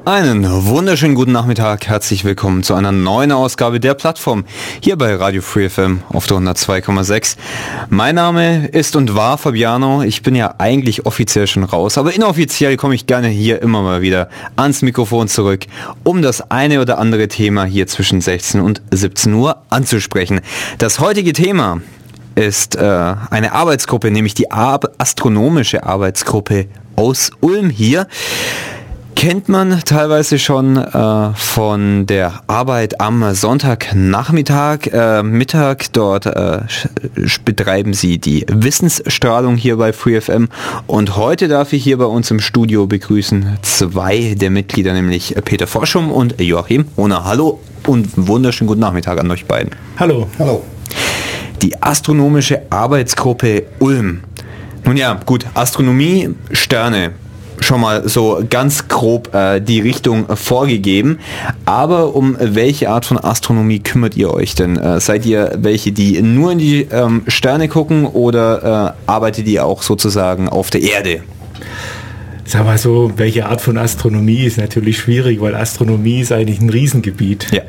Einen wunderschönen guten Nachmittag, herzlich willkommen zu einer neuen Ausgabe der Plattform hier bei Radio Free FM auf der 102,6. Mein Name ist und war Fabiano, ich bin ja eigentlich offiziell schon raus, aber inoffiziell komme ich gerne hier immer mal wieder ans Mikrofon zurück, um das eine oder andere Thema hier zwischen 16 und 17 Uhr anzusprechen. Das heutige Thema ist eine Arbeitsgruppe, nämlich die astronomische Arbeitsgruppe aus Ulm hier. Kennt man teilweise schon von der Arbeit am Sonntagnachmittag, Mittag. Dort betreiben sie die Wissensstrahlung hier bei Free FM. Und heute darf ich hier bei uns im Studio begrüßen zwei der Mitglieder, nämlich Peter Forschum und Joachim Hohner. Hallo und wunderschönen guten Nachmittag an euch beiden. Hallo. Hallo. Die astronomische Arbeitsgruppe Ulm. Nun ja, gut, Astronomie, Sterne. Schon mal so ganz grob die Richtung vorgegeben. Aber um welche Art von Astronomie kümmert ihr euch denn? Seid ihr welche, die nur in die Sterne gucken oder arbeitet ihr auch sozusagen auf der Erde? Sag mal so, welche Art von Astronomie ist natürlich schwierig, weil Astronomie ist eigentlich ein Riesengebiet. Ja.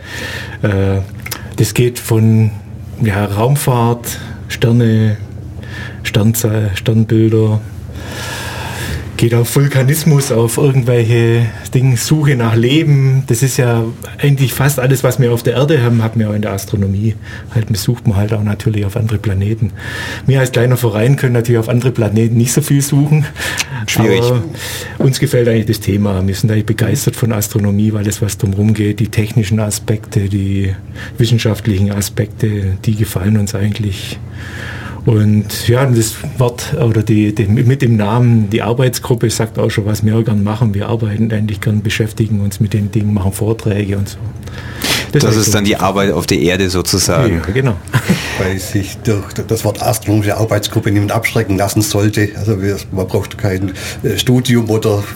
Das geht von Raumfahrt, Sterne, Sternbilder, geht auf Vulkanismus, auf irgendwelche Dinge, Suche nach Leben. Das ist ja eigentlich fast alles, was wir auf der Erde haben, haben wir auch in der Astronomie. Halt besucht man halt auch natürlich auf andere Planeten. Wir als kleiner Verein können natürlich auf andere Planeten nicht so viel suchen. Schwierig. Aber uns gefällt eigentlich das Thema. Wir sind eigentlich begeistert von Astronomie, weil es was drumherum geht. Die technischen Aspekte, die wissenschaftlichen Aspekte, die gefallen uns eigentlich. Und ja, das Wort oder mit dem Namen, die Arbeitsgruppe sagt auch schon, was wir gern machen. Wir arbeiten eigentlich gern, beschäftigen uns mit den Dingen, machen Vorträge und so. Das ist dann die Arbeit auf der Erde sozusagen. Ja, genau. Weil sich durch das Wort astronomische Arbeitsgruppe niemand abschrecken lassen sollte. Also man braucht kein Studium oder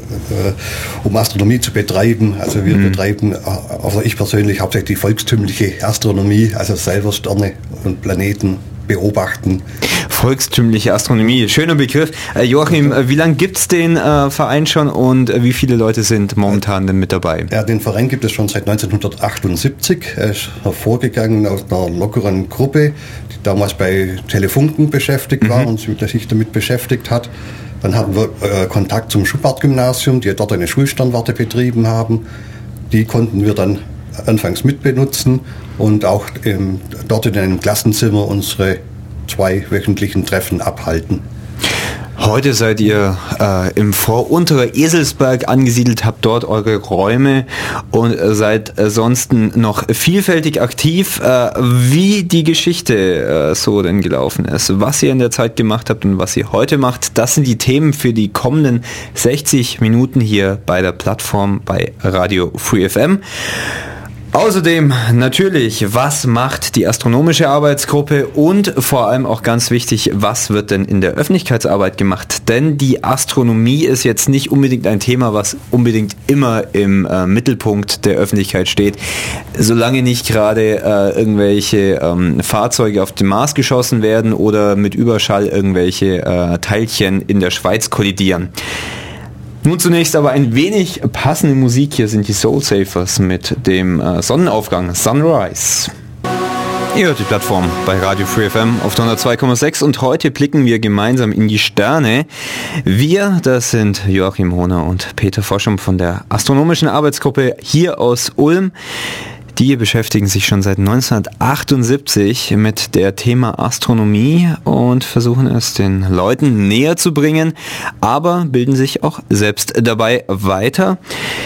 um Astronomie zu betreiben. Also wir betreiben, also ich persönlich hauptsächlich volkstümliche Astronomie, also selber Sterne und Planeten beobachten. Volkstümliche Astronomie, schöner Begriff. Joachim, wie lange gibt es den Verein schon und wie viele Leute sind momentan denn mit dabei? Ja, den Verein gibt es schon seit 1978. Er ist hervorgegangen aus einer lockeren Gruppe, die damals bei Telefunken beschäftigt war und sich damit beschäftigt hat. Dann hatten wir Kontakt zum Schubert-Gymnasium, die dort eine Schulsternwarte betrieben haben. Die konnten wir dann anfangs mitbenutzen und auch dort in einem Klassenzimmer unsere 2 wöchentlichen Treffen abhalten. Heute seid ihr im Vorunterer Eselsberg angesiedelt, habt dort eure Räume und seid sonst noch vielfältig aktiv. Wie die Geschichte so denn gelaufen ist, was ihr in der Zeit gemacht habt und was ihr heute macht, das sind die Themen für die kommenden 60 Minuten hier bei der Plattform bei Radio Free FM. Außerdem natürlich, was macht die astronomische Arbeitsgruppe und vor allem auch ganz wichtig, was wird denn in der Öffentlichkeitsarbeit gemacht? Denn die Astronomie ist jetzt nicht unbedingt ein Thema, was unbedingt immer im Mittelpunkt der Öffentlichkeit steht, solange nicht gerade irgendwelche Fahrzeuge auf den Mars geschossen werden oder mit Überschall irgendwelche Teilchen in der Schweiz kollidieren. Nun zunächst aber ein wenig passende Musik. Hier sind die Soul Safers mit dem Sonnenaufgang Sunrise. Ihr hört die Plattform bei Radio Free FM auf 102,6 und heute blicken wir gemeinsam in die Sterne. Wir, das sind Joachim Hohner und Peter Forschum von der astronomischen Arbeitsgruppe hier aus Ulm. Die beschäftigen sich schon seit 1978 mit der Thema Astronomie und versuchen es den Leuten näher zu bringen, aber bilden sich auch selbst dabei weiter.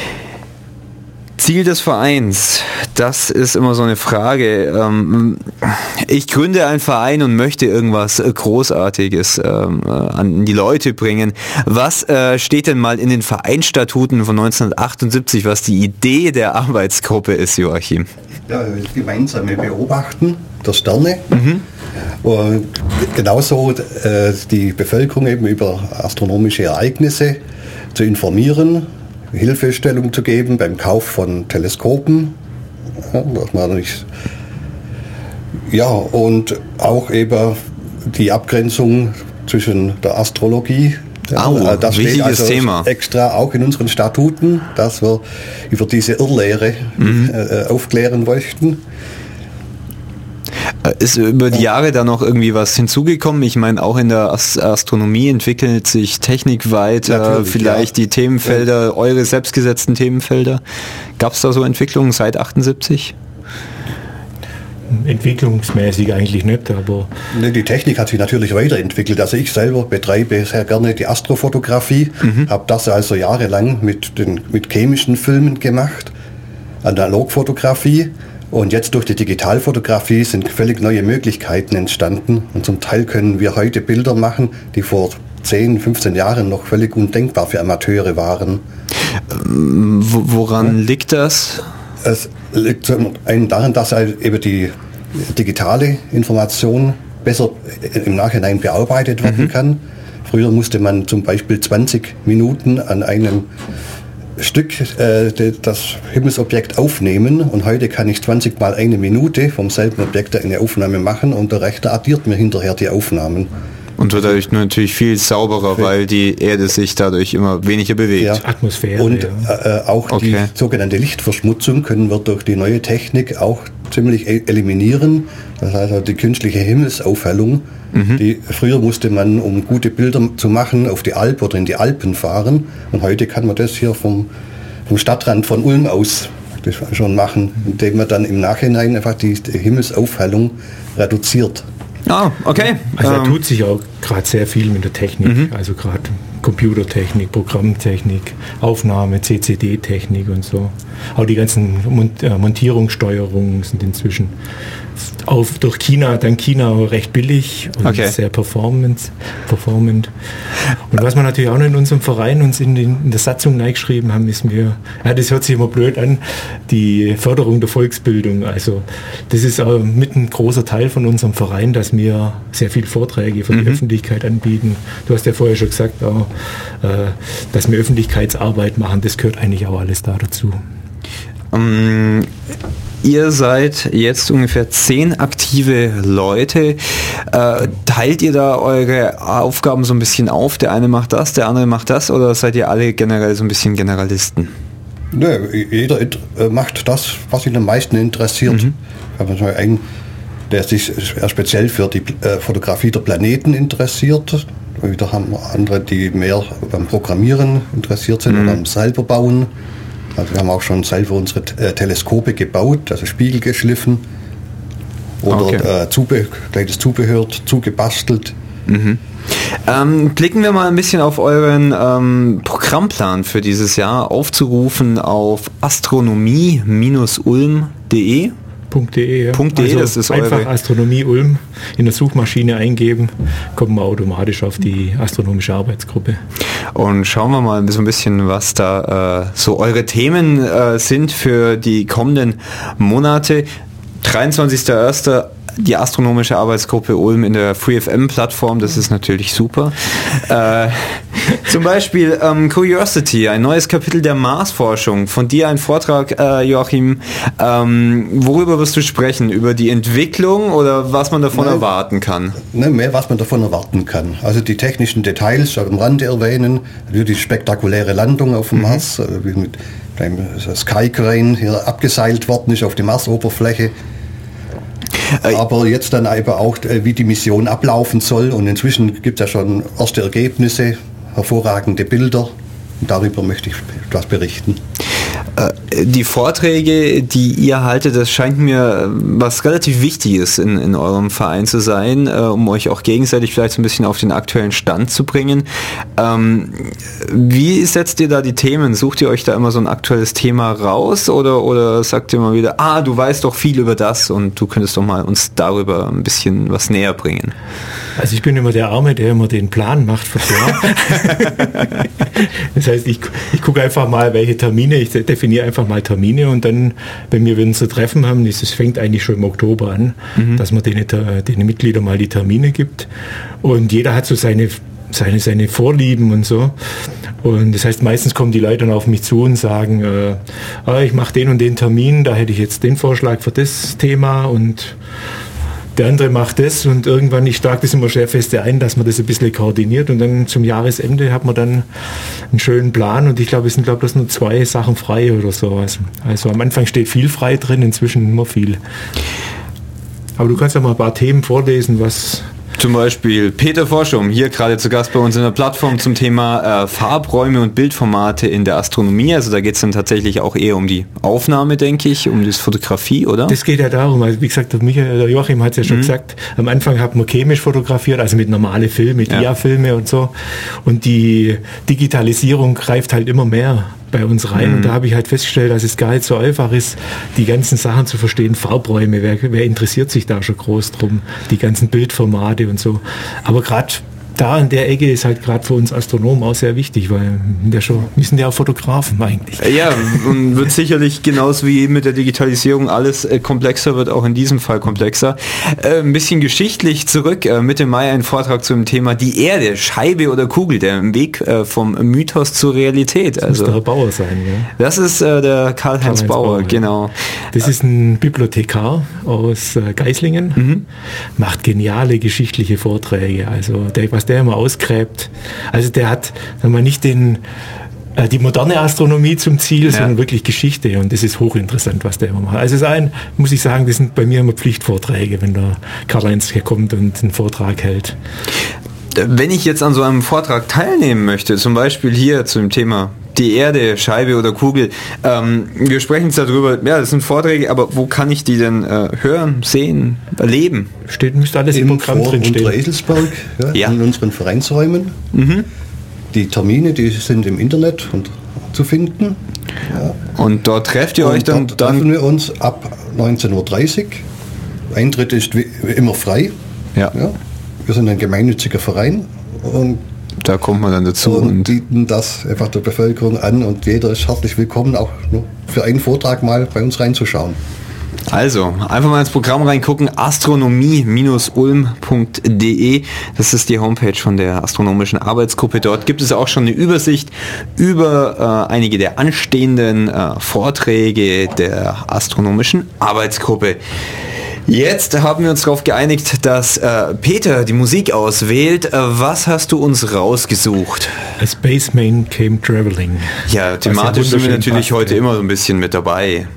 Ziel des Vereins, das ist immer so eine Frage. Ich gründe einen Verein und möchte irgendwas Großartiges an die Leute bringen. Was steht denn mal in den Vereinsstatuten von 1978, was die Idee der Arbeitsgruppe ist, Joachim? Ja, das gemeinsame Beobachten der Sterne. Und genauso die Bevölkerung eben über astronomische Ereignisse zu informieren, Hilfestellung zu geben beim Kauf von Teleskopen. Und auch eben die Abgrenzung zwischen der Astrologie Das steht wichtiges Thema. Extra auch in unseren Statuten, dass wir über diese Irrlehre aufklären möchten. Ist über die Jahre da noch irgendwie was hinzugekommen? Ich meine, auch in der Astronomie entwickelt sich Technik weiter, natürlich, vielleicht die Themenfelder, eure selbstgesetzten Themenfelder. Gab es da so Entwicklungen seit 78? Entwicklungsmäßig eigentlich nicht, aber... Die Technik hat sich natürlich weiterentwickelt. Also ich selber betreibe sehr gerne die Astrofotografie, habe das also jahrelang mit chemischen Filmen gemacht, Analogfotografie. Und jetzt durch die Digitalfotografie sind völlig neue Möglichkeiten entstanden. Und zum Teil können wir heute Bilder machen, die vor 10, 15 Jahren noch völlig undenkbar für Amateure waren. Woran liegt das? Es liegt zum einen daran, dass halt eben die digitale Information besser im Nachhinein bearbeitet werden kann. Früher musste man zum Beispiel 20 Minuten an einem Stück das Himmelsobjekt aufnehmen und heute kann ich 20 mal eine Minute vom selben Objekt eine Aufnahme machen und der Rechner addiert mir hinterher die Aufnahmen. Und wird dadurch natürlich viel sauberer, weil die Erde sich dadurch immer weniger bewegt. Ja. Atmosphäre. Und auch die sogenannte Lichtverschmutzung können wir durch die neue Technik auch ziemlich eliminieren. Das heißt also die künstliche Himmelsaufhellung. Die, früher musste man, um gute Bilder zu machen, auf die Alp oder in die Alpen fahren. Und heute kann man das hier vom Stadtrand von Ulm aus schon machen, indem man dann im Nachhinein einfach die Himmelsaufhellung reduziert. Ah, okay. Also da tut sich auch gerade sehr viel mit der Technik, also gerade Computertechnik, Programmtechnik, Aufnahme, CCD-Technik und so. Auch die ganzen Montierungssteuerungen sind inzwischen durch China, dank China recht billig und sehr performant. Und was wir natürlich auch noch in unserem Verein uns in der Satzung reingeschrieben haben, ist das hört sich immer blöd an, die Förderung der Volksbildung. Also das ist auch mit ein großer Teil von unserem Verein, dass wir sehr viele Vorträge für die Öffentlichkeit anbieten. Du hast ja vorher schon gesagt, auch, dass wir Öffentlichkeitsarbeit machen, das gehört eigentlich auch alles da dazu. Ihr seid jetzt ungefähr 10 aktive Leute. Teilt ihr da eure Aufgaben so ein bisschen auf? Der eine macht das, der andere macht das, oder seid ihr alle generell so ein bisschen Generalisten? Nö, jeder macht das, was ihn am meisten interessiert. Ich habe einen, der sich speziell für die Fotografie der Planeten interessiert. Wieder haben wir andere, die mehr beim Programmieren interessiert sind oder beim selber bauen. Also wir haben auch schon selber unsere Teleskope gebaut, also Spiegel geschliffen oder kleines Zubehör zugebastelt. Blicken wir mal ein bisschen auf euren Programmplan für dieses Jahr, aufzurufen auf astronomie-ulm.de. .de, ja. Also das ist einfach Astronomie Ulm in der Suchmaschine eingeben, kommen wir automatisch auf die astronomische Arbeitsgruppe. Und schauen wir mal so ein bisschen, was da so eure Themen sind für die kommenden Monate. 23.01. die astronomische Arbeitsgruppe Ulm in der FreeFM-Plattform, das ist natürlich super. Zum Beispiel Curiosity, ein neues Kapitel der Marsforschung. Von dir ein Vortrag, Joachim. Worüber wirst du sprechen? Über die Entwicklung oder was man davon erwarten kann? Mehr, was man davon erwarten kann. Also die technischen Details am Rande erwähnen, die spektakuläre Landung auf dem Mars, wie mit einem Sky Crane hier abgeseilt worden ist auf die Marsoberfläche. Aber jetzt dann eben auch, wie die Mission ablaufen soll. Und inzwischen gibt es ja schon erste Ergebnisse, hervorragende Bilder. Und darüber möchte ich etwas berichten. Die Vorträge, die ihr haltet, das scheint mir was relativ Wichtiges in eurem Verein zu sein, um euch auch gegenseitig vielleicht so ein bisschen auf den aktuellen Stand zu bringen. Wie setzt ihr da die Themen? Sucht ihr euch da immer so ein aktuelles Thema raus oder sagt ihr mal wieder, du weißt doch viel über das und du könntest doch mal uns darüber ein bisschen was näher bringen? Also ich bin immer der Arme, der immer den Plan macht fürs Jahr. Das heißt, ich gucke einfach mal, welche Termine, ich definiere einfach mal Termine und dann, wenn wir unsere Treffen haben, es fängt eigentlich schon im Oktober an, dass man den Mitgliedern mal die Termine gibt. Und jeder hat so seine Vorlieben und so. Und das heißt, meistens kommen die Leute dann auf mich zu und sagen, ich mache den und den Termin, da hätte ich jetzt den Vorschlag für das Thema und der andere macht das und irgendwann, ich trage das immer sehr feste ein, dass man das ein bisschen koordiniert und dann zum Jahresende hat man dann einen schönen Plan und ich glaube, es sind bloß nur 2 Sachen frei oder sowas. Also am Anfang steht viel frei drin, inzwischen immer viel. Aber du kannst ja mal ein paar Themen vorlesen, was... Zum Beispiel Peter Forschum, hier gerade zu Gast bei uns in der Plattform zum Thema Farbräume und Bildformate in der Astronomie. Also da geht es dann tatsächlich auch eher um die Aufnahme, denke ich, um das Fotografie, oder? Das geht ja darum, also wie gesagt, der Joachim hat es ja schon gesagt, am Anfang hat man chemisch fotografiert, also mit normale Filme, mit IA-Filme und so. Und die Digitalisierung greift halt immer mehr bei uns rein. Und da habe ich halt festgestellt, dass es gar nicht so einfach ist, die ganzen Sachen zu verstehen. Farbräume, wer interessiert sich da schon groß drum? Die ganzen Bildformate und so. Aber gerade da in der Ecke ist halt gerade für uns Astronomen auch sehr wichtig, weil wir sind ja auch Fotografen eigentlich. Ja, und wird sicherlich genauso wie mit der Digitalisierung alles komplexer, wird auch in diesem Fall komplexer. Ein bisschen geschichtlich zurück, Mitte Mai ein Vortrag zum Thema die Erde, Scheibe oder Kugel, der Weg vom Mythos zur Realität. Das muss der Herr Bauer sein, ja. Das ist der Karl-Heinz Bauer, genau. Das ist ein Bibliothekar aus Geislingen, macht geniale geschichtliche Vorträge, also was der immer ausgräbt. Also der hat nicht die moderne Astronomie zum Ziel, sondern wirklich Geschichte und das ist hochinteressant, was der immer macht. Also muss ich sagen, das sind bei mir immer Pflichtvorträge, wenn der Karl-Heinz hier kommt und einen Vortrag hält. Wenn ich jetzt an so einem Vortrag teilnehmen möchte, zum Beispiel hier zum Thema die Erde, Scheibe oder Kugel, wir sprechen jetzt darüber, ja, das sind Vorträge, aber wo kann ich die denn hören, sehen, erleben? Müsste alles im Programm drinstehen. Unter Eselsberg, in unseren Vereinsräumen. Die Termine, die sind im Internet zu finden. Ja. Und dort trefft ihr euch dann? Dort treffen wir uns ab 19.30 Uhr. Eintritt ist wie immer frei. Ja. Wir sind ein gemeinnütziger Verein und da kommt man dann dazu und bieten das einfach der Bevölkerung an und jeder ist herzlich willkommen, auch nur für einen Vortrag mal bei uns reinzuschauen. Also, einfach mal ins Programm reingucken, astronomie-ulm.de, das ist die Homepage von der Astronomischen Arbeitsgruppe. Dort gibt es auch schon eine Übersicht über einige der anstehenden Vorträge der Astronomischen Arbeitsgruppe. Jetzt haben wir uns darauf geeinigt, dass Peter die Musik auswählt. Was hast du uns rausgesucht? A Spaceman Came Traveling. Ja, thematisch sind wir natürlich heute immer so ein bisschen mit dabei.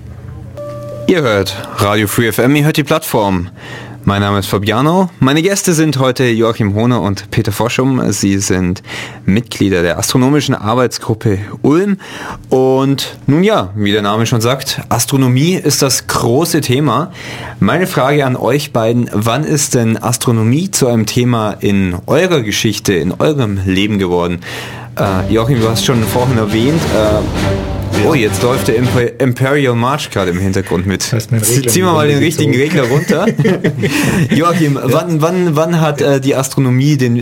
Ihr hört Radio Free FM, ihr hört die Plattform. Mein Name ist Fabiano. Meine Gäste sind heute Joachim Hohner und Peter Forschum. Sie sind Mitglieder der Astronomischen Arbeitsgruppe Ulm. Und nun ja, wie der Name schon sagt, Astronomie ist das große Thema. Meine Frage an euch beiden, wann ist denn Astronomie zu einem Thema in eurer Geschichte, in eurem Leben geworden? Joachim, du hast schon vorhin erwähnt, oh, jetzt läuft der Imperial March gerade im Hintergrund mit. Ziehen wir mal den richtigen Regler runter. Joachim, wann hat die Astronomie deinen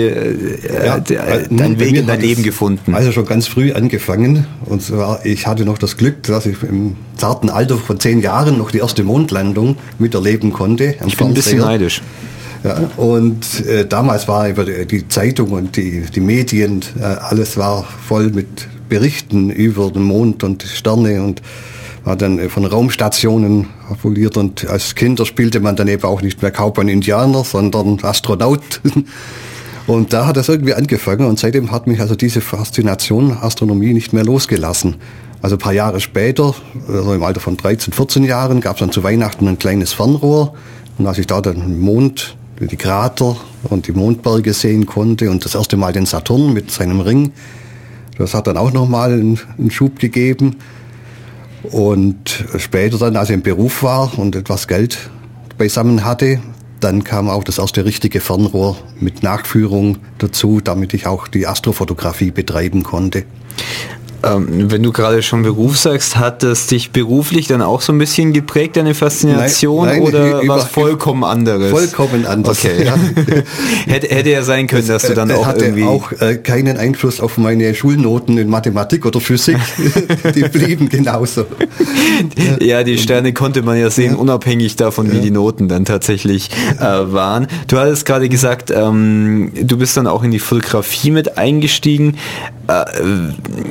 Weg in dein Leben gefunden? Also schon ganz früh angefangen. Und zwar, ich hatte noch das Glück, dass ich im zarten Alter von 10 Jahren noch die erste Mondlandung miterleben konnte. Ich bin ein bisschen neidisch. Ja, und damals war über die Zeitung und die Medien, alles war voll mit Berichten über den Mond und Sterne und war dann von Raumstationen aboliert und als Kinder spielte man dann eben auch nicht mehr Cowboy und Indianer, sondern Astronaut. Und da hat das irgendwie angefangen und seitdem hat mich also diese Faszination Astronomie nicht mehr losgelassen. Also ein paar Jahre später, also im Alter von 13, 14 Jahren, gab es dann zu Weihnachten ein kleines Fernrohr und als ich da den Mond, die Krater und die Mondberge sehen konnte und das erste Mal den Saturn mit seinem Ring, das hat dann auch nochmal einen Schub gegeben. Und später dann, als ich im Beruf war und etwas Geld beisammen hatte, dann kam auch das erste richtige Fernrohr mit Nachführung dazu, damit ich auch die Astrofotografie betreiben konnte. Wenn du gerade schon Beruf sagst, hat das dich beruflich dann auch so ein bisschen geprägt, deine Faszination, nein, oder was vollkommen anderes? Vollkommen anders. Okay. Ja. hätte ja sein können, dass du dann auch hatte irgendwie... auch keinen Einfluss auf meine Schulnoten in Mathematik oder Physik. Die blieben genauso. Ja, die Sterne konnte man ja sehen, unabhängig davon, wie die Noten dann tatsächlich waren. Du hattest gerade gesagt, du bist dann auch in die Fotografie mit eingestiegen.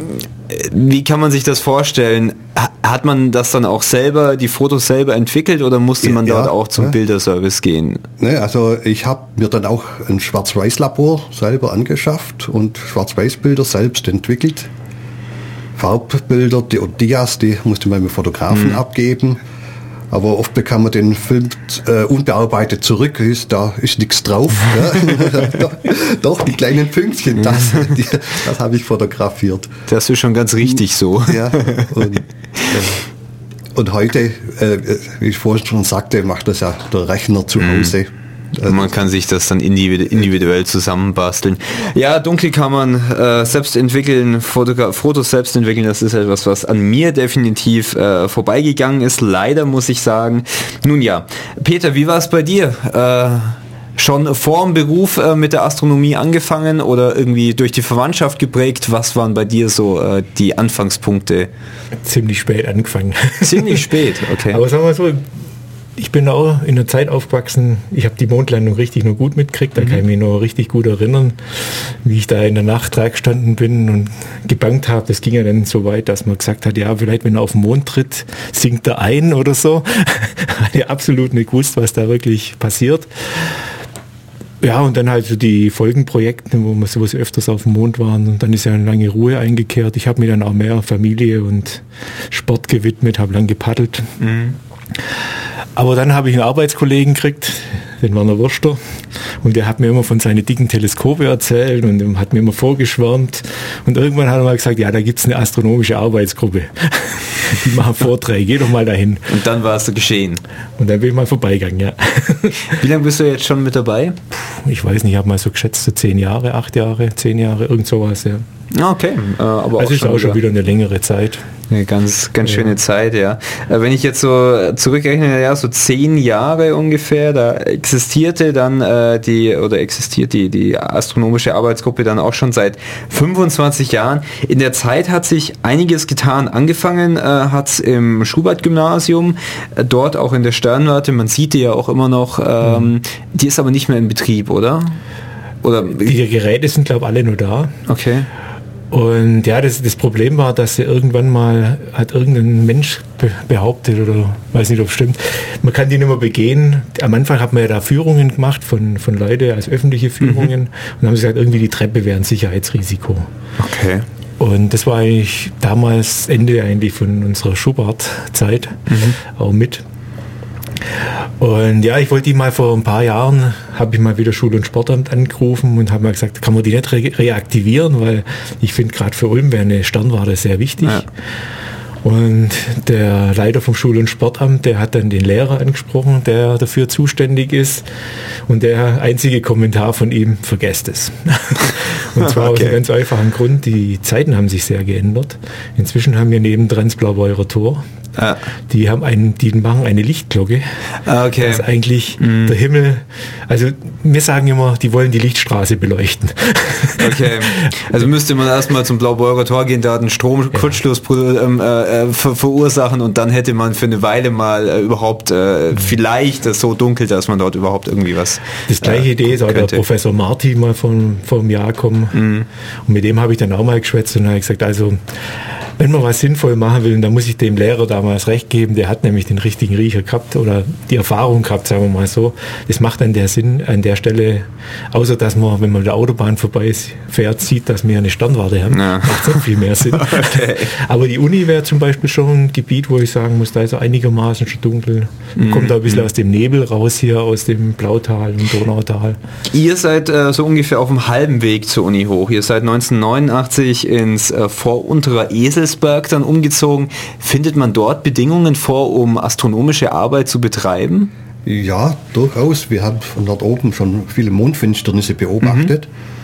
wie kann man sich das vorstellen? Hat man das dann auch selber, die Fotos selber entwickelt oder musste man dort auch zum Bilderservice gehen? Ne, also ich habe mir dann auch ein Schwarz-Weiß-Labor selber angeschafft und Schwarz-Weiß-Bilder selbst entwickelt. Farbbilder und Dias, die musste man mit Fotografen abgeben. Aber oft bekam man den Film unbearbeitet zurück, da ist nichts drauf. Ja. Doch, die kleinen Pünktchen, das habe ich fotografiert. Das ist schon ganz richtig so. Ja, und heute, wie ich vorhin schon sagte, macht das ja der Rechner zu Hause. Man kann sich das dann individuell zusammenbasteln. Ja, Dunkelkammern selbst entwickeln, Fotos selbst entwickeln, das ist etwas, was an mir definitiv vorbeigegangen ist. Leider muss ich sagen. Nun ja, Peter, wie war es bei dir? Schon vor dem Beruf mit der Astronomie angefangen oder irgendwie durch die Verwandtschaft geprägt? Was waren bei dir so die Anfangspunkte? Ziemlich spät angefangen. Ziemlich spät, okay. Aber sagen wir so, ich bin auch in der Zeit aufgewachsen, ich habe die Mondlandung richtig noch gut mitgekriegt, da kann ich mich noch richtig gut erinnern, wie ich da in der Nacht dran gestanden bin und gebangt habe. Das ging ja dann so weit, dass man gesagt hat, ja, vielleicht wenn er auf den Mond tritt, sinkt er ein oder so. Hatte absolut nicht gewusst, was da wirklich passiert. Ja, und dann halt so die Folgenprojekte, wo wir sowas öfters auf dem Mond waren, und dann ist ja eine lange Ruhe eingekehrt. Ich habe mir dann auch mehr Familie und Sport gewidmet, habe lang gepaddelt. Aber dann habe ich einen Arbeitskollegen gekriegt, den Werner Wurster, und der hat mir immer von seinen dicken Teleskope erzählt und hat mir immer vorgeschwärmt. Und irgendwann hat er mal gesagt, ja, da gibt es eine astronomische Arbeitsgruppe. Die machen Vorträge, geh doch mal dahin. Und dann war es geschehen. Und dann bin ich mal vorbeigegangen, ja. Wie lange bist du jetzt schon mit dabei? Ich weiß nicht, ich habe mal so geschätzt, so 10 Jahre, 8 Jahre, 10 Jahre, irgend sowas, ja. Okay, aber also ist auch schon wieder eine längere Zeit. Eine ganz schöne Zeit, ja. Wenn ich jetzt so zurückrechne, ja, so 10 Jahre ungefähr, da existierte dann existiert die astronomische Arbeitsgruppe dann auch schon seit 25 Jahren. In der Zeit hat sich einiges getan. Angefangen hat es im Schubert-Gymnasium, dort auch in der Sternwarte, man sieht die ja auch immer noch, die ist aber nicht mehr in Betrieb, oder? Die Geräte sind, glaube ich, alle nur da. Okay. Und ja, das Problem war, dass irgendwann mal hat irgendein Mensch behauptet, oder weiß nicht, ob es stimmt, man kann die nicht mehr begehen. Am Anfang hat man ja da Führungen gemacht von Leuten als öffentliche Führungen und haben gesagt, irgendwie die Treppe wäre ein Sicherheitsrisiko. Okay. Und das war eigentlich damals Ende eigentlich von unserer Schubert-Zeit auch mit. Und ja, ich wollte die mal vor ein paar Jahren, habe ich mal wieder Schul- und Sportamt angerufen und habe mal gesagt, kann man die nicht reaktivieren, weil ich finde, gerade für Ulm wäre eine Sternwarte sehr wichtig. Ja. Und der Leiter vom Schul- und Sportamt, der hat dann den Lehrer angesprochen, der dafür zuständig ist. Und der einzige Kommentar von ihm, vergesst es. Und zwar aus einem ganz einfachen Grund, die Zeiten haben sich sehr geändert. Inzwischen haben wir nebendran das Blaubeurer Tor. Die machen eine Lichtglocke. Okay. Das ist eigentlich der Himmel. Also wir sagen immer, die wollen die Lichtstraße beleuchten. Okay. Also müsste man erstmal zum Blaubeurer Tor gehen, da einen Stromkurzschluss verursachen und dann hätte man für eine Weile mal überhaupt vielleicht das so dunkel, dass man dort überhaupt irgendwie was. Das gleiche Idee ist auch der Professor Marti mal vor einem Jahr gekommen. Und mit dem habe ich dann auch mal geschwätzt und habe gesagt, also wenn man was sinnvoll machen will, dann muss ich dem Lehrer damals recht geben, der hat nämlich den richtigen Riecher gehabt oder die Erfahrung gehabt, sagen wir mal so. Das macht dann der Sinn an der Stelle, außer dass man, wenn man der Autobahn vorbei fährt, sieht, dass wir eine Sternwarte haben. Ja. Macht so viel mehr Sinn. Okay. Aber die Uni wäre zum Beispiel schon ein Gebiet, wo ich sagen muss, da ist einigermaßen schon dunkel. Kommt da ein bisschen aus dem Nebel raus hier, aus dem Blautal und Donautal. Ihr seid so ungefähr auf dem halben Weg zur Uni hoch. Ihr seid 1989 ins Vorunterer Eselsberg dann umgezogen. Findet man dort Bedingungen vor, um astronomische Arbeit zu betreiben? Ja, durchaus. Wir haben von dort oben schon viele Mondfinsternisse beobachtet.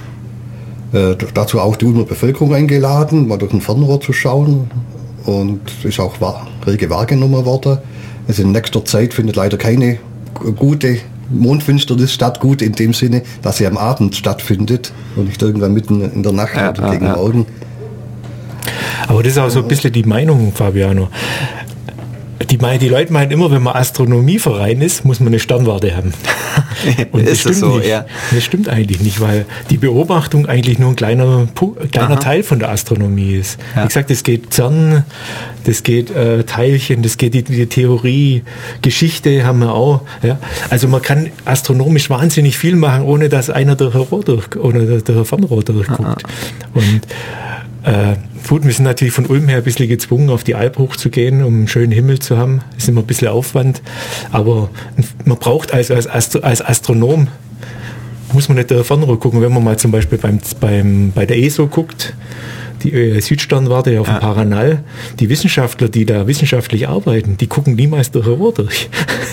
Dazu auch die Ulmer Bevölkerung eingeladen, mal durch ein Fernrohr zu schauen. Und ist auch rege wahrgenommen worden. Also in nächster Zeit findet leider keine gute Mondfinsternis statt, gut in dem Sinne, dass sie am Abend stattfindet und nicht irgendwann mitten in der Nacht oder gegen Morgen. Aber das ist auch so ein bisschen die Meinung, Fabiano. Die Leute meinen immer, wenn man Astronomieverein ist, muss man eine Sternwarte haben. Und ist das so? Nicht. Ja. Das stimmt eigentlich nicht, weil die Beobachtung eigentlich nur ein kleiner Teil von der Astronomie ist. Ja. Wie gesagt, es geht CERN, das geht Teilchen, das geht die Theorie, Geschichte haben wir auch. Ja. Also man kann astronomisch wahnsinnig viel machen, ohne dass einer durch ein Fernrohr durchguckt. Und gut, wir sind natürlich von Ulm her ein bisschen gezwungen, auf die Alp hochzugehen, um einen schönen Himmel zu haben. Das ist immer ein bisschen Aufwand. Aber man braucht als Astronom, muss man nicht durch Fernrohr gucken. Wenn man mal zum Beispiel bei der ESO guckt, die Südsternwarte auf dem Paranal, die Wissenschaftler, die da wissenschaftlich arbeiten, die gucken niemals durch ein Rohr durch.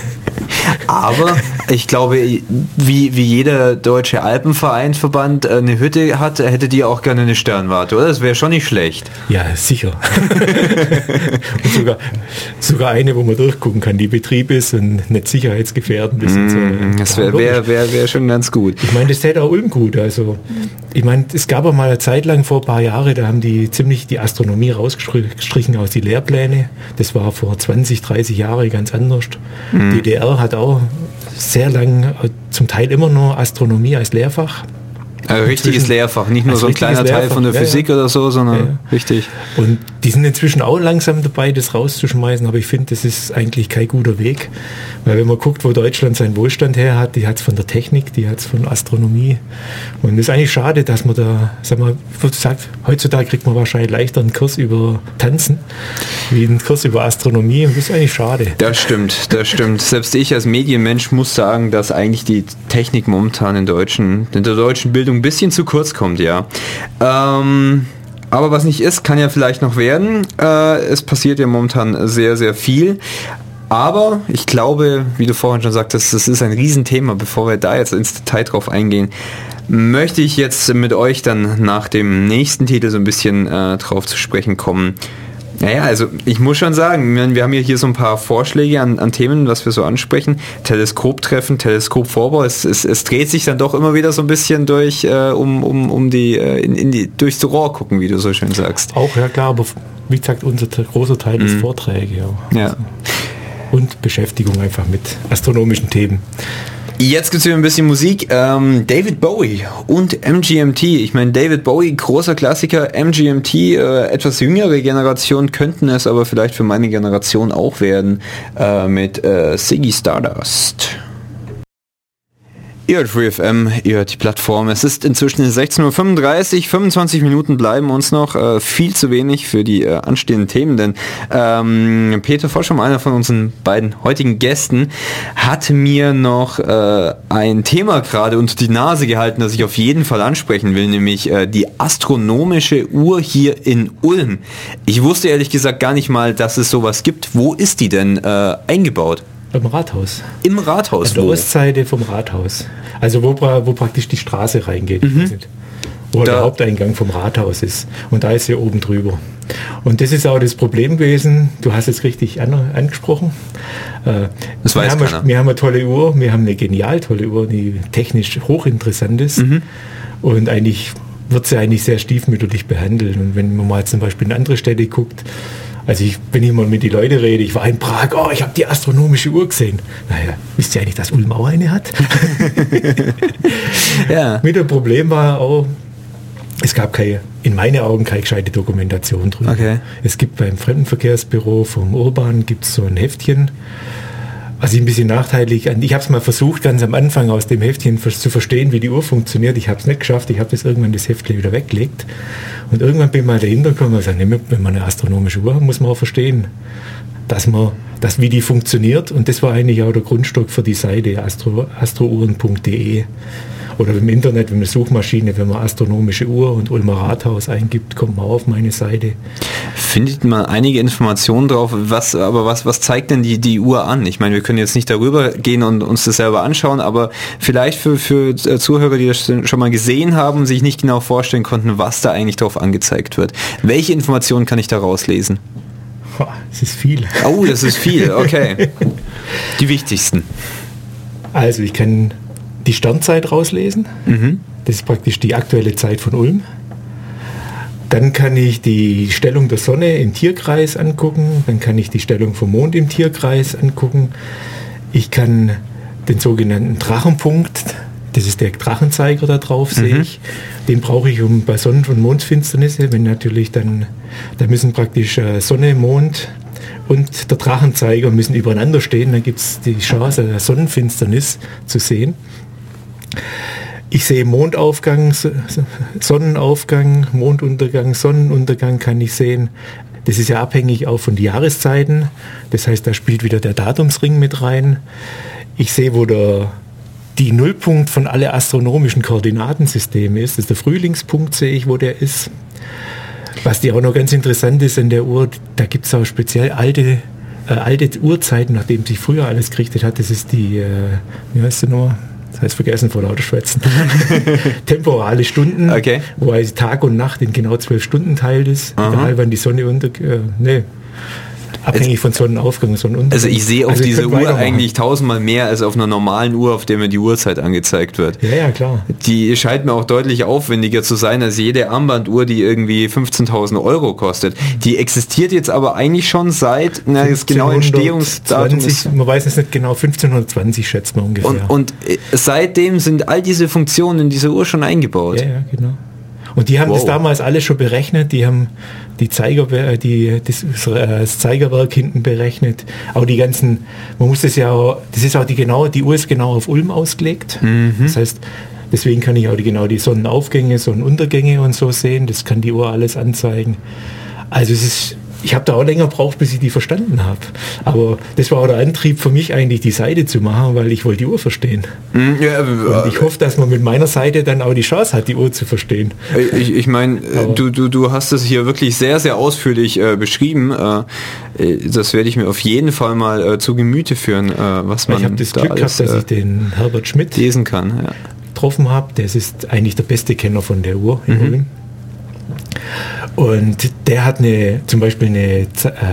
Aber ich glaube, wie jeder deutsche Alpenvereinsverband eine Hütte hat, hätte die auch gerne eine Sternwarte, oder? Das wäre schon nicht schlecht. Ja, sicher. Und sogar eine, wo man durchgucken kann, die Betrieb ist und nicht sicherheitsgefährdend ist. Das wäre schon ganz gut. Ich meine, das täte auch Ulm gut. Also, ich meine, es gab auch mal eine Zeit lang, vor ein paar Jahren, da haben die ziemlich die Astronomie rausgestrichen aus die Lehrpläne. Das war vor 20, 30 Jahren ganz anders. Die DDR hat auch sehr lang, zum Teil immer nur Astronomie als Lehrfach. Also richtiges Lehrfach, nicht nur so ein kleiner Teil von der Physik oder so, sondern richtig. Und die sind inzwischen auch langsam dabei, das rauszuschmeißen, aber ich finde, das ist eigentlich kein guter Weg, weil wenn man guckt, wo Deutschland seinen Wohlstand her hat, die hat es von der Technik, die hat es von Astronomie und es ist eigentlich schade, dass man da, heutzutage kriegt man wahrscheinlich leichter einen Kurs über Tanzen, wie einen Kurs über Astronomie und das ist eigentlich schade. Das stimmt. Selbst ich als Medienmensch muss sagen, dass eigentlich die Technik momentan in der deutschen Bildung ein bisschen zu kurz kommt, ja. Aber was nicht ist, kann ja vielleicht noch werden. Es passiert ja momentan sehr, sehr viel. Aber ich glaube, wie du vorhin schon sagtest, das ist ein Riesenthema. Bevor wir da jetzt ins Detail drauf eingehen, möchte ich jetzt mit euch dann nach dem nächsten Titel so ein bisschen drauf zu sprechen kommen. Naja, also ich muss schon sagen, wir haben ja hier so ein paar Vorschläge an Themen, was wir so ansprechen. Teleskoptreffen, Teleskopvorbau, es dreht sich dann doch immer wieder so ein bisschen durch, durchs Rohr gucken, wie du so schön sagst. Auch, ja klar, aber wie gesagt, unser großer Teil ist Vorträge. Ja. Also. Und Beschäftigung einfach mit astronomischen Themen. Jetzt gibt es wieder ein bisschen Musik. David Bowie und MGMT. Ich meine, David Bowie, großer Klassiker. MGMT, etwas jüngere Generation könnten es aber vielleicht für meine Generation auch werden, mit Ziggy Stardust. Ihr hört FreeFM, ihr hört die Plattform. Es ist inzwischen 16:35 Uhr, 25 Minuten bleiben uns noch, viel zu wenig für die anstehenden Themen, denn Peter Forschum, einer von unseren beiden heutigen Gästen, hat mir noch ein Thema gerade unter die Nase gehalten, das ich auf jeden Fall ansprechen will, nämlich die astronomische Uhr hier in Ulm. Ich wusste ehrlich gesagt gar nicht mal, dass es sowas gibt. Wo ist die denn eingebaut? Im Rathaus. Im Rathaus? Auf der Ostseite vom Rathaus. Also wo praktisch die Straße reingeht. Wo der Haupteingang vom Rathaus ist. Und da ist sie oben drüber. Und das ist auch das Problem gewesen. Du hast es richtig angesprochen. Das weiß keiner. Wir haben eine tolle Uhr. Wir haben eine genial tolle Uhr, die technisch hochinteressant ist. Und eigentlich wird sie eigentlich sehr stiefmütterlich behandelt. Und wenn man mal zum Beispiel in andere Städte guckt, also wenn ich mal mit den Leuten rede, ich war in Prag, ich habe die astronomische Uhr gesehen. Naja, wisst ihr eigentlich, dass Ulm auch eine hat? Ja. Mit dem Problem war auch, es gab in meinen Augen keine gescheite Dokumentation drüber. Okay. Es gibt beim Fremdenverkehrsbüro vom Urban gibt's so ein Heftchen, was ich ein bisschen nachteilig, ich habe es mal versucht, ganz am Anfang aus dem Heftchen zu verstehen, wie die Uhr funktioniert. Ich habe es nicht geschafft, ich habe das irgendwann das Heftchen wieder weggelegt. Und irgendwann bin ich mal dahinter gekommen und gesagt, wenn man eine astronomische Uhr hat, muss man auch verstehen, wie die funktioniert. Und das war eigentlich auch der Grundstock für die Seite astrouhren.de. Oder im Internet, wenn man Suchmaschine, wenn man astronomische Uhr und Ulmer Rathaus eingibt, kommt man auch auf meine Seite. Findet man einige Informationen drauf, was zeigt denn die Uhr an? Ich meine, wir können jetzt nicht darüber gehen und uns das selber anschauen, aber vielleicht für Zuhörer, die das schon mal gesehen haben und sich nicht genau vorstellen konnten, was da eigentlich drauf angezeigt wird. Welche Informationen kann ich da rauslesen? Das ist viel. Oh, das ist viel, okay. Die wichtigsten. Also ich kann die Sternzeit rauslesen. Das ist praktisch die aktuelle Zeit von Ulm. Dann kann ich die Stellung der Sonne im Tierkreis angucken, dann kann ich die Stellung vom Mond im Tierkreis angucken. Ich kann den sogenannten Drachenpunkt, das ist der Drachenzeiger da drauf, sehe ich. Den brauche ich bei Sonnen- und Mondfinsternisse, wenn natürlich da müssen praktisch Sonne, Mond und der Drachenzeiger müssen übereinander stehen, dann gibt es die Chance, eine Sonnenfinsternis zu sehen. Ich sehe Mondaufgang, Sonnenaufgang, Monduntergang, Sonnenuntergang kann ich sehen. Das ist ja abhängig auch von den Jahreszeiten. Das heißt, da spielt wieder der Datumsring mit rein. Ich sehe, wo die Nullpunkt von alle astronomischen Koordinatensystemen ist. Das ist der Frühlingspunkt, sehe ich, wo der ist. Was die auch noch ganz interessant ist in der Uhr, da gibt es auch speziell alte Uhrzeiten, nachdem sich früher alles gerichtet hat. Das ist die, wie heißt sie nochmal? Das heißt vergessen vor lauter Schwätzen. Temporale Stunden, wo also Tag und Nacht in genau 12 Stunden teilt ist. Egal wann die Sonne abhängig von Sonnenaufgang und Sonnenuntergang. Also ich sehe auf diese Uhr eigentlich 1000-mal mehr als auf einer normalen Uhr, auf der mir die Uhrzeit angezeigt wird. Ja, klar. Die scheint mir auch deutlich aufwendiger zu sein als jede Armbanduhr, die irgendwie 15.000 Euro kostet. Die existiert jetzt aber eigentlich schon seit, das genaue Entstehungsdatum ist... Man weiß es nicht genau, 1520 schätzt man ungefähr. Und seitdem sind all diese Funktionen in dieser Uhr schon eingebaut. Ja, genau. Und die haben das damals alles schon berechnet, die haben das Zeigerwerk hinten berechnet, auch die ganzen, man muss das ja auch, das ist auch die Uhr ist genau auf Ulm ausgelegt, das heißt, deswegen kann ich auch die Sonnenaufgänge, Sonnenuntergänge und so sehen, das kann die Uhr alles anzeigen. Also ich habe da auch länger gebraucht, bis ich die verstanden habe. Aber das war auch der Antrieb für mich eigentlich, die Seite zu machen, weil ich wollte die Uhr verstehen. Ja, und ich hoffe, dass man mit meiner Seite dann auch die Chance hat, die Uhr zu verstehen. Ich meine, du hast das hier wirklich sehr, sehr ausführlich beschrieben. Das werde ich mir auf jeden Fall mal zu Gemüte führen, was man ich habe das Glück gehabt, dass ich den Herbert Schmidt lesen kann. Ja. Getroffen habe. Der ist eigentlich der beste Kenner von der Uhr in Ulm. Und der hat zum Beispiel eine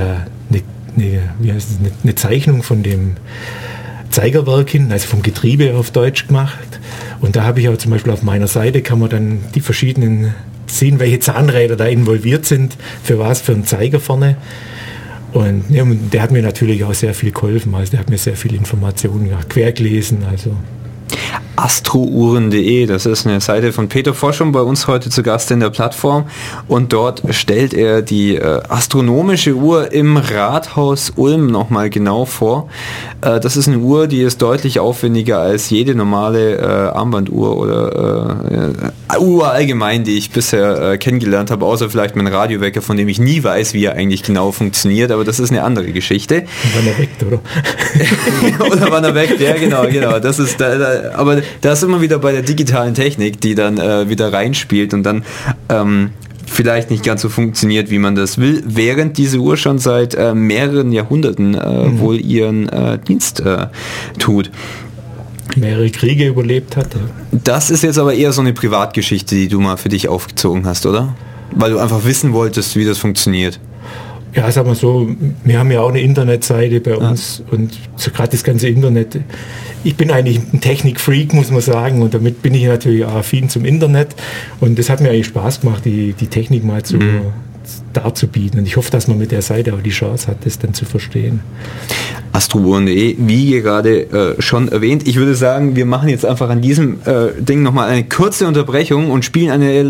Zeichnung von dem Zeigerwerk hin, also vom Getriebe auf Deutsch gemacht. Und da habe ich auch zum Beispiel auf meiner Seite, kann man dann die verschiedenen sehen, welche Zahnräder da involviert sind, für einen Zeiger vorne. Und der hat mir natürlich auch sehr viel geholfen, also der hat mir sehr viel Informationen quergelesen, also. Astrouhren.de, das ist eine Seite von Peter Forschung, bei uns heute zu Gast in der Plattform, und dort stellt er die astronomische Uhr im Rathaus Ulm nochmal genau vor. Das ist eine Uhr, die ist deutlich aufwendiger als jede normale Armbanduhr oder Uhr allgemein, die ich bisher kennengelernt habe, außer vielleicht mein Radiowecker, von dem ich nie weiß, wie er eigentlich genau funktioniert, aber das ist eine andere Geschichte. Wann er weckt, oder? Oder wann er weckt, ja genau. Das ist aber da ist immer wieder bei der digitalen Technik, die dann wieder reinspielt und dann vielleicht nicht ganz so funktioniert, wie man das will, während diese Uhr schon seit mehreren Jahrhunderten wohl ihren Dienst tut. Mehrere Kriege überlebt hat. Ja. Das ist jetzt aber eher so eine Privatgeschichte, die du mal für dich aufgezogen hast, oder? Weil du einfach wissen wolltest, wie das funktioniert. Ja, sag mal so, wir haben ja auch eine Internetseite bei uns und so gerade das ganze Internet. Ich bin eigentlich ein Technikfreak, muss man sagen, und damit bin ich natürlich auch affin zum Internet, und das hat mir eigentlich Spaß gemacht, die Technik mal darzubieten, und ich hoffe, dass man mit der Seite auch die Chance hat, das dann zu verstehen. Astrouhren.de, wie gerade schon erwähnt. Ich würde sagen, wir machen jetzt einfach an diesem Ding nochmal eine kurze Unterbrechung und spielen eine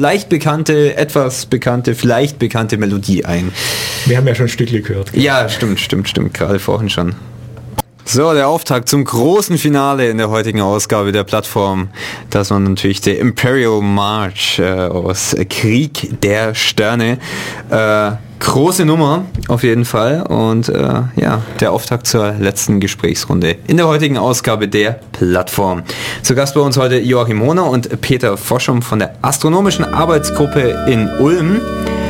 vielleicht bekannte Melodie ein. Wir haben ja schon ein Stückchen gehört. Ja, stimmt, gerade vorhin schon. So, der Auftakt zum großen Finale in der heutigen Ausgabe der Plattform. Das war natürlich der Imperial March aus Krieg der Sterne. Große Nummer auf jeden Fall, und der Auftakt zur letzten Gesprächsrunde in der heutigen Ausgabe der Plattform. Zu Gast bei uns heute Joachim Hohner und Peter Forschung von der Astronomischen Arbeitsgruppe in Ulm.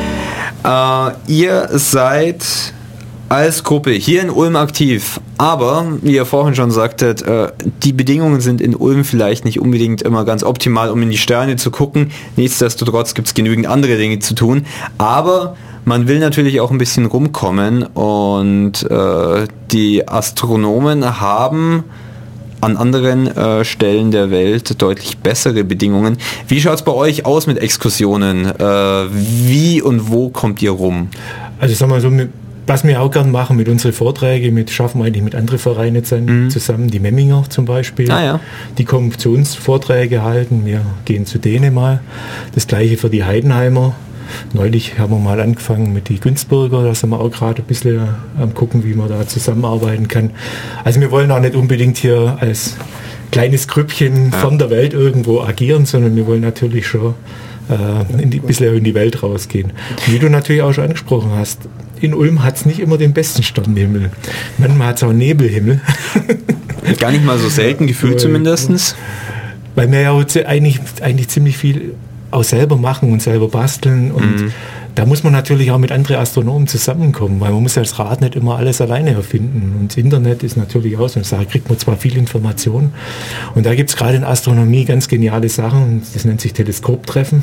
Ihr seid als Gruppe hier in Ulm aktiv, aber wie ihr vorhin schon sagtet, die Bedingungen sind in Ulm vielleicht nicht unbedingt immer ganz optimal, um in die Sterne zu gucken. Nichtsdestotrotz gibt es genügend andere Dinge zu tun, aber man will natürlich auch ein bisschen rumkommen, und die Astronomen haben an anderen Stellen der Welt deutlich bessere Bedingungen. Wie schaut es bei euch aus mit Exkursionen? Wie und wo kommt ihr rum? Also sagen wir so, was wir auch gern machen mit unseren Vorträgen, schaffen wir eigentlich mit anderen Vereinen zusammen, die Memminger zum Beispiel. Die kommen zu uns Vorträge halten, wir gehen zu denen mal. Das gleiche für die Heidenheimer. Neulich haben wir mal angefangen mit die Günzburger, da sind wir auch gerade ein bisschen am gucken, wie man da zusammenarbeiten kann. Also wir wollen auch nicht unbedingt hier als kleines Grüppchen von der Welt irgendwo agieren, sondern wir wollen natürlich schon ein bisschen in die Welt rausgehen. Und wie du natürlich auch schon angesprochen hast, in Ulm hat es nicht immer den besten Sternenhimmel. Manchmal hat es auch Nebelhimmel. Gar nicht mal so selten gefühlt zumindest. Weil wir ja eigentlich ziemlich viel auch selber machen und selber basteln und da muss man natürlich auch mit anderen Astronomen zusammenkommen, weil man muss ja das Rad nicht immer alles alleine erfinden und das Internet ist natürlich auch so eine Sache, kriegt man zwar viel Informationen und da gibt es gerade in Astronomie ganz geniale Sachen, das nennt sich Teleskoptreffen,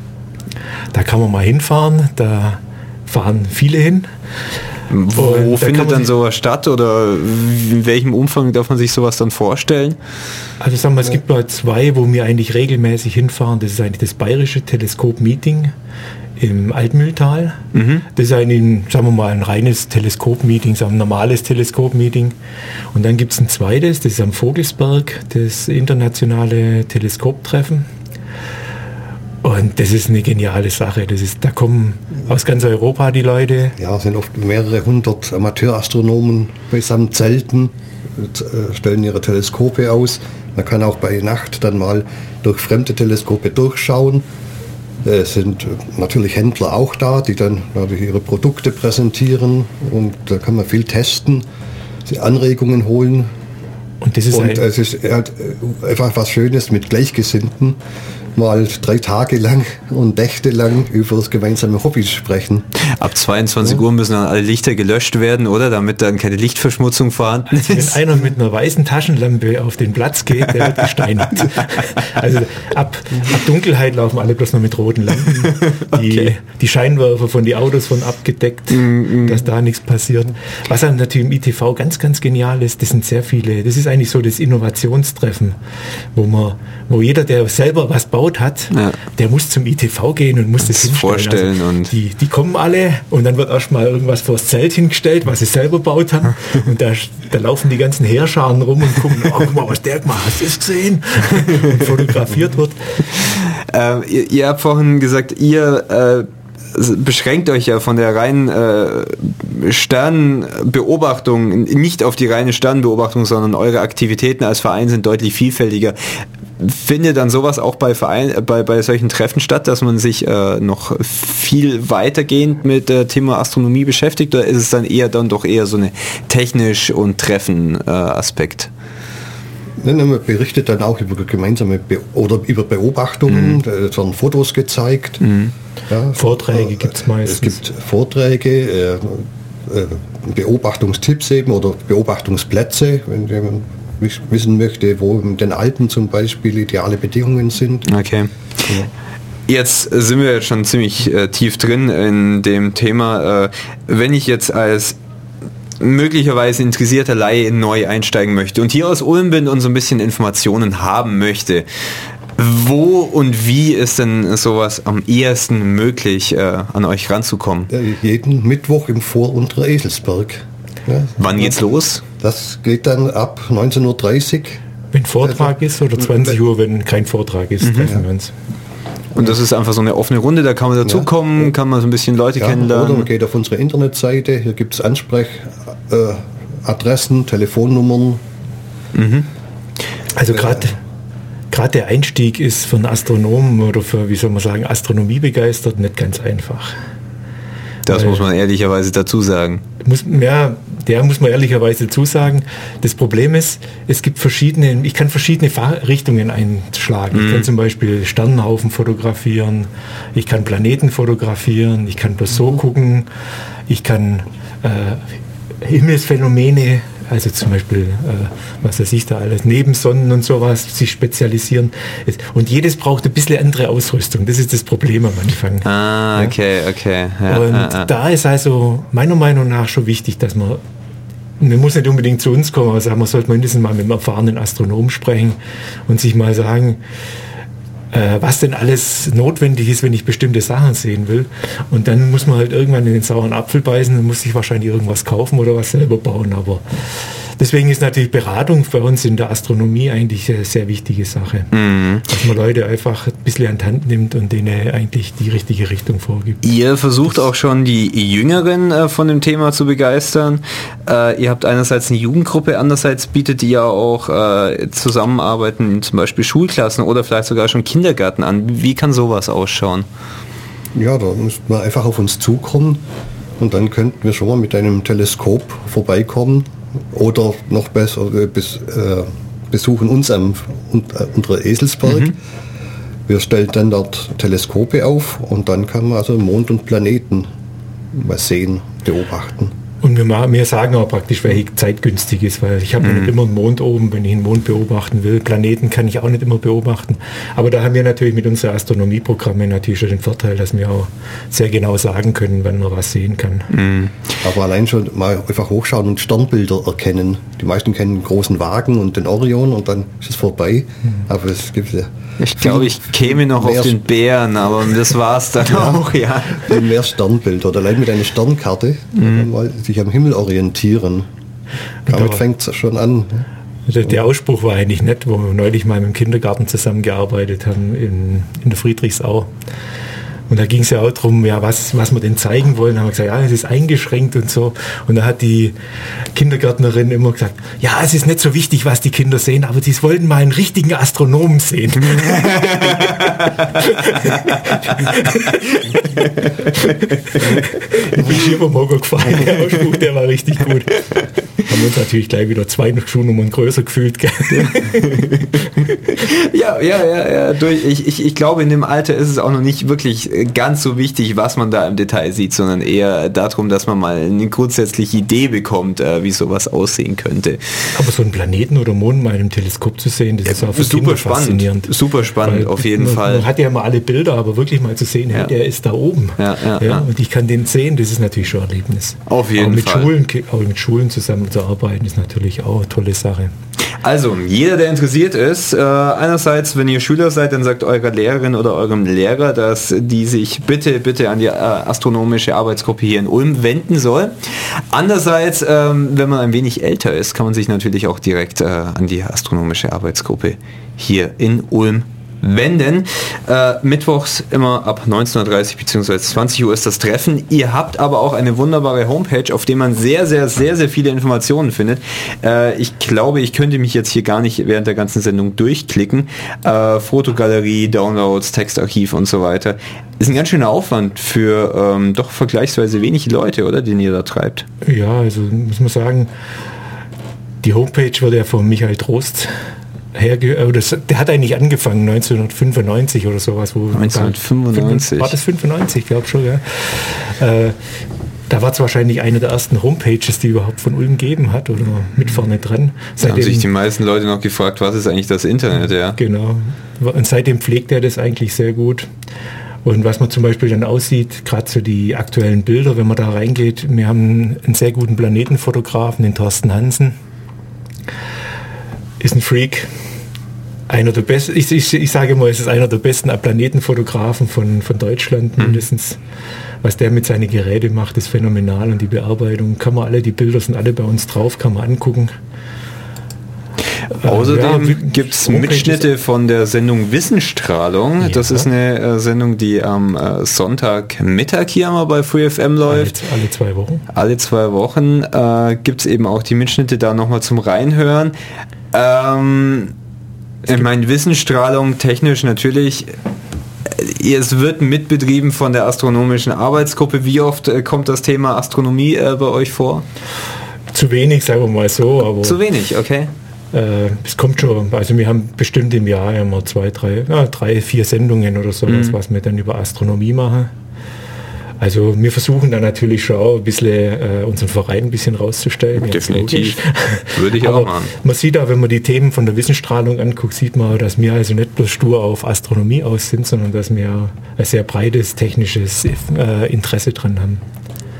da kann man mal hinfahren, da fahren viele hin. Wo findet dann sowas statt oder in welchem Umfang darf man sich sowas dann vorstellen? Also sagen wir, es gibt mal zwei, wo wir eigentlich regelmäßig hinfahren. Das ist eigentlich das Bayerische Teleskop-Meeting im Altmühltal. Das ist eigentlich, sagen wir mal, ein reines Teleskop-Meeting, ein normales Teleskop-Meeting. Und dann gibt es ein zweites, das ist am Vogelsberg, das internationale Teleskoptreffen. Und das ist eine geniale Sache. Da kommen aus ganz Europa die Leute. Ja, es sind oft mehrere hundert Amateurastronomen beisammen Zelten, stellen ihre Teleskope aus. Man kann auch bei Nacht dann mal durch fremde Teleskope durchschauen. Es sind natürlich Händler auch da, die dann ihre Produkte präsentieren und da kann man viel testen, Anregungen holen. Und es ist halt einfach was Schönes mit Gleichgesinnten. Mal 3 Tage lang und Nächte lang über das gemeinsame Hobby sprechen. Ab 22 Uhr müssen dann alle Lichter gelöscht werden, oder? Damit dann keine Lichtverschmutzung vorhanden ist. Wenn einer mit einer weißen Taschenlampe auf den Platz geht, der wird gesteinigt. Also ab Dunkelheit laufen alle bloß noch mit roten Lampen. Die Scheinwerfer von den Autos wurden abgedeckt, dass da nichts passiert. Was dann natürlich im ITV ganz, ganz genial ist, das sind sehr viele, das ist eigentlich so das Innovationstreffen, wo jeder, der selber was baut hat, der muss zum ITV gehen und muss das vorstellen. Also und die kommen alle und dann wird erstmal irgendwas vors Zelt hingestellt, was sie selber baut haben und da laufen die ganzen Heerscharen rum und gucken, guck mal, was der gemacht hat, hast du es gesehen? Und fotografiert wird. Ihr habt vorhin gesagt, ihr beschränkt euch ja von der reinen Sternbeobachtung nicht auf die reine Sternbeobachtung, sondern eure Aktivitäten als Verein sind deutlich vielfältiger. Findet dann sowas auch bei solchen Treffen statt, dass man sich noch viel weitergehend mit dem Thema Astronomie beschäftigt, oder ist es dann doch eher so eine technisch und Treffen-Aspekt? Man berichtet dann auch über gemeinsame über Beobachtungen, es werden Fotos gezeigt. Ja, Vorträge gibt es meistens. Es gibt Vorträge, Beobachtungstipps eben oder Beobachtungsplätze, wenn jemand wissen möchte, wo in den Alpen zum Beispiel ideale Bedingungen sind. Okay. Ja. Jetzt sind wir jetzt schon ziemlich tief drin in dem Thema. Wenn ich jetzt als möglicherweise interessierter Laie neu einsteigen möchte und hier aus Ulm bin und so ein bisschen Informationen haben möchte, wo und wie ist denn sowas am ehesten möglich, an euch ranzukommen? Jeden Mittwoch im Vorunter Eselsberg. Ja. Wann geht's los? Das geht dann ab 19.30 Uhr. Wenn Vortrag ist oder 20 Uhr, wenn kein Vortrag ist, treffen wir uns. Und das ist einfach so eine offene Runde, da kann man dazukommen, kann man so ein bisschen Leute kennenlernen. Oder man geht auf unsere Internetseite, hier gibt es Adressen, Telefonnummern. Also gerade der Einstieg ist für einen Astronomen oder für, wie soll man sagen, Astronomie begeistert nicht ganz einfach. Das muss man ehrlicherweise dazu sagen. Muss man ehrlicherweise dazu sagen. Das Problem ist, ich kann verschiedene Richtungen einschlagen. Ich kann zum Beispiel Sternenhaufen fotografieren, ich kann Planeten fotografieren, ich kann bloß so gucken, ich kann Himmelsphänomene, also zum Beispiel, was weiß ich da alles, Nebensonnen und sowas, sich spezialisieren. Und jedes braucht ein bisschen andere Ausrüstung. Das ist das Problem am Anfang. Okay. Ja, und da ist also meiner Meinung nach schon wichtig, dass man man muss nicht unbedingt zu uns kommen, aber sagen, man sollte mindestens mal mit einem erfahrenen Astronomen sprechen und sich mal sagen, was denn alles notwendig ist, wenn ich bestimmte Sachen sehen will. Und dann muss man halt irgendwann in den sauren Apfel beißen und muss sich wahrscheinlich irgendwas kaufen oder was selber bauen. Aber deswegen ist natürlich Beratung bei uns in der Astronomie eigentlich eine sehr wichtige Sache. Dass man Leute einfach ein bisschen an die Hand nimmt und denen eigentlich die richtige Richtung vorgibt. Ihr versucht auch schon die Jüngeren von dem Thema zu begeistern. Ihr habt einerseits eine Jugendgruppe, andererseits bietet ihr auch Zusammenarbeiten in zum Beispiel Schulklassen oder vielleicht sogar schon Kindergarten an. Wie kann sowas ausschauen? Ja, da müsste man einfach auf uns zukommen und dann könnten wir schon mal mit einem Teleskop vorbeikommen oder noch besser besuchen uns unter Eselsberg. Wir stellen dann dort Teleskope auf und dann kann man also Mond und Planeten mal sehen, beobachten. Und wir sagen auch praktisch, welche zeitgünstig ist, weil ich habe nicht immer einen Mond oben, wenn ich einen Mond beobachten will. Planeten kann ich auch nicht immer beobachten. Aber da haben wir natürlich mit unseren Astronomieprogrammen natürlich schon den Vorteil, dass wir auch sehr genau sagen können, wann man was sehen kann. Aber allein schon mal einfach hochschauen und Sternbilder erkennen. Die meisten kennen den großen Wagen und den Orion und dann ist es vorbei. Aber es gibt ja... Ich glaube, ich käme noch auf den Bären, aber das war es dann auch, ja. Mehr Sternbilder oder allein mit einer Sternkarte, mal sich am Himmel orientieren. Damit fängt es schon an. Der Ausspruch war eigentlich nett, wo wir neulich mal im Kindergarten zusammengearbeitet haben in der Friedrichsau. Und da ging es ja auch darum, ja, was wir denn zeigen wollen. Da haben wir gesagt, ja, es ist eingeschränkt und so. Und da hat die Kindergärtnerin immer gesagt, ja, es ist nicht so wichtig, was die Kinder sehen, aber sie wollten mal einen richtigen Astronomen sehen. Ich bin Schiebermogger gefallen, der Ausspruch, der war richtig gut. Haben uns natürlich gleich wieder 2 Schulnummern größer gefühlt. Ja. Ich glaube, in dem Alter ist es auch noch nicht wirklich ganz so wichtig, was man da im Detail sieht, sondern eher darum, dass man mal eine grundsätzliche Idee bekommt, wie sowas aussehen könnte. Aber so einen Planeten oder Mond mal im Teleskop zu sehen, das ist auch für super spannend, faszinierend. Super spannend, auf jeden Fall. Man hat ja immer alle Bilder, aber wirklich mal zu sehen, hey, der ist da oben. Ja, und ich kann den sehen, das ist natürlich schon ein Erlebnis. Auf jeden Fall. Auch mit Schulen zusammenzuarbeiten, ist natürlich auch eine tolle Sache. Also, jeder, der interessiert ist, einerseits, wenn ihr Schüler seid, dann sagt eurer Lehrerin oder eurem Lehrer, dass die sich bitte an die astronomische Arbeitsgruppe hier in Ulm wenden soll. Andererseits, wenn man ein wenig älter ist, kann man sich natürlich auch direkt an die astronomische Arbeitsgruppe hier in Ulm wenden. Mittwochs immer ab 19:30 bzw. 20 Uhr ist das Treffen. Ihr habt aber auch eine wunderbare Homepage, auf der man sehr viele Informationen findet. Ich glaube, ich könnte mich jetzt hier gar nicht während der ganzen Sendung durchklicken. Fotogalerie, Downloads, Textarchiv und so weiter. Ist ein ganz schöner Aufwand für doch vergleichsweise wenig Leute, oder, den ihr da treibt? Ja, also muss man sagen, die Homepage wurde ja von Michael Trost der hat eigentlich angefangen 1995 oder sowas. 1995? War das 95, glaube ich schon, ja. Da war es wahrscheinlich eine der ersten Homepages, die überhaupt von Ulm gegeben hat oder mit vorne dran. Da haben sich die meisten Leute noch gefragt, was ist eigentlich das Internet, ja? Genau. Und seitdem pflegt er das eigentlich sehr gut. Und was man zum Beispiel dann aussieht, gerade so die aktuellen Bilder, wenn man da reingeht, wir haben einen sehr guten Planetenfotografen, den Thorsten Hansen. Ist ein Freak. Einer der besten, ich sage mal, es ist einer der besten Planetenfotografen von Deutschland mindestens. Was der mit seinen Geräten macht, ist phänomenal und die Bearbeitung die Bilder sind alle bei uns drauf, kann man angucken. Außerdem gibt es Mitschnitte von der Sendung Wissensstrahlung. Ja. Das ist eine Sendung, die am Sonntagmittag hier einmal bei FreeFM läuft. Alle 2 Wochen. Alle 2 Wochen gibt es eben auch die Mitschnitte da nochmal zum Reinhören. Ich meine, Wissensstrahlung technisch natürlich. Es wird mitbetrieben von der astronomischen Arbeitsgruppe. Wie oft kommt das Thema Astronomie bei euch vor? Zu wenig, sagen wir mal so. Aber zu wenig, okay. Es kommt schon, also wir haben bestimmt im Jahr immer 3, 4 Sendungen oder sowas, was wir dann über Astronomie machen. Also wir versuchen dann natürlich schon auch ein bisschen unseren Verein ein bisschen rauszustellen. Definitiv. Würde ich auch machen. Man sieht auch, wenn man die Themen von der Wissensstrahlung anguckt, sieht man, dass wir also nicht bloß stur auf Astronomie aus sind, sondern dass wir ein sehr breites technisches Interesse dran haben.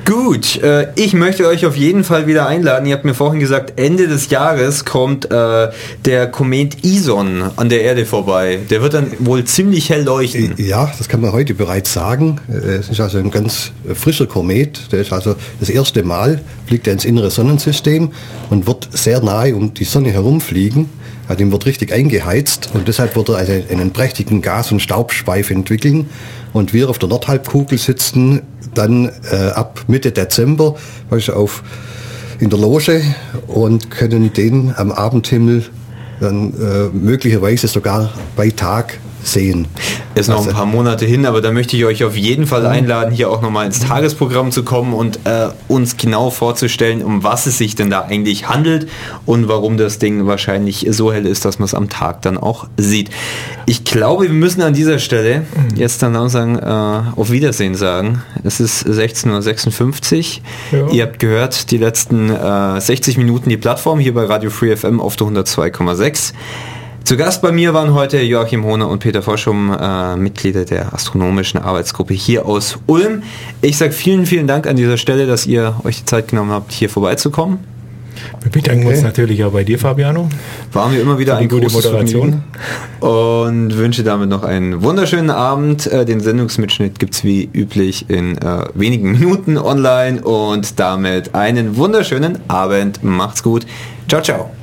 Gut, ich möchte euch auf jeden Fall wieder einladen. Ihr habt mir vorhin gesagt, Ende des Jahres kommt der Komet Ison an der Erde vorbei. Der wird dann wohl ziemlich hell leuchten. Ja, das kann man heute bereits sagen. Es ist also ein ganz frischer Komet. Der ist also das erste Mal, fliegt er ins innere Sonnensystem und wird sehr nahe um die Sonne herumfliegen. Also dem wird richtig eingeheizt und deshalb wird er also einen prächtigen Gas- und Staubschweif entwickeln. Und wir auf der Nordhalbkugel sitzen dann ab Mitte Dezember in der Loge und können den am Abendhimmel dann möglicherweise sogar bei Tag sehen. Ist noch ein paar Monate hin, aber da möchte ich euch auf jeden Fall einladen, hier auch nochmal ins Tagesprogramm zu kommen und uns genau vorzustellen, um was es sich denn da eigentlich handelt und warum das Ding wahrscheinlich so hell ist, dass man es am Tag dann auch sieht. Ich glaube, wir müssen an dieser Stelle jetzt dann langsam auf Wiedersehen sagen. Es ist 16:56 Uhr. Ja. Ihr habt gehört, die letzten 60 Minuten die Plattform hier bei Radio Free FM auf der 102,6. Zu Gast bei mir waren heute Joachim Hohner und Peter Forschum, Mitglieder der astronomischen Arbeitsgruppe hier aus Ulm. Ich sage vielen, vielen Dank an dieser Stelle, dass ihr euch die Zeit genommen habt, hier vorbeizukommen. Wir bedanken uns natürlich auch bei dir, Fabiano. War mir immer wieder eine gute Moderation. Und wünsche damit noch einen wunderschönen Abend. Den Sendungsmitschnitt gibt es wie üblich in wenigen Minuten online und damit einen wunderschönen Abend. Macht's gut. Ciao, ciao.